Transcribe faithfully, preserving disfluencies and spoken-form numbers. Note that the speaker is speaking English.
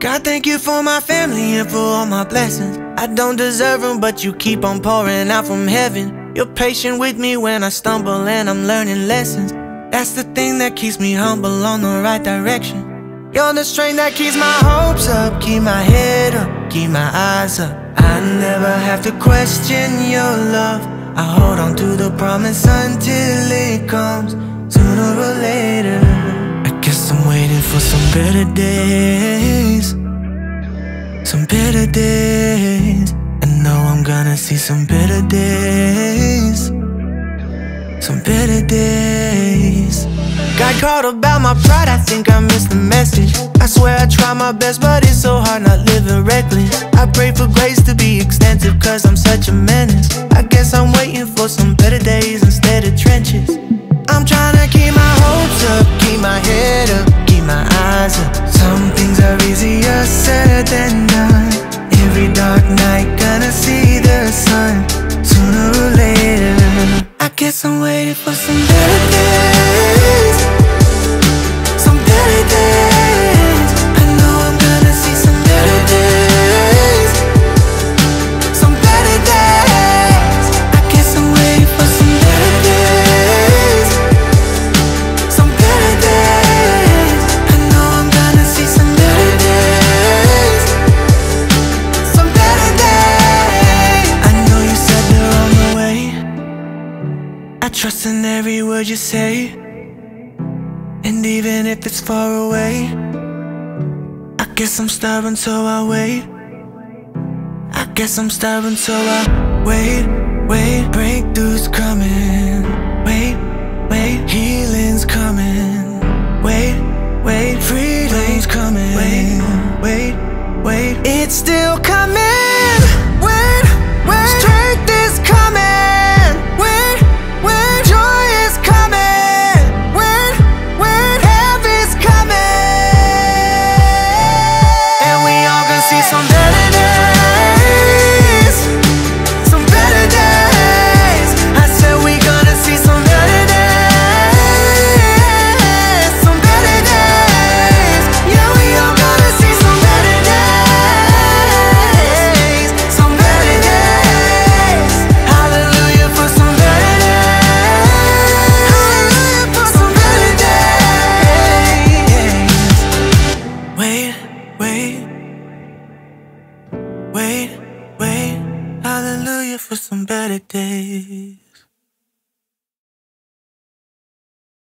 God, thank you for my family and for all my blessings. I don't deserve them, but you keep on pouring out from heaven. You're patient with me when I stumble and I'm learning lessons. That's the thing that keeps me humble on the right direction. You're the strength that keeps my hopes up, keep my head up, keep my eyes up. I never have to question your love. I hold on to the promise until it comes, sooner or later. I guess I'm waiting for some better days, some better days. I know I'm gonna see some better days, some better days. Got caught about my pride, I think I missed the message. I swear I try my best, but it's so hard not living reckless. I pray for grace to be extensive, cause I'm such a menace. I guess I'm waiting for some better days instead of trenches. I'm trying to keep my hopes up, keep my head up, keep my eyes up. Some things are easier said than done. Every dark night gonna see the sun, sooner or later. I guess I'm waiting for some better days, some better days. I know I'm gonna see some better days, some better days. I guess I'm waiting for some better days, some better days. I know I'm gonna see some better days, some better days. I know you said they're on the way. I trust in every word you say, and even if it's far away, I guess I'm stubborn so I wait. I guess I'm stubborn so I wait, wait. Breakthroughs coming, wait, wait.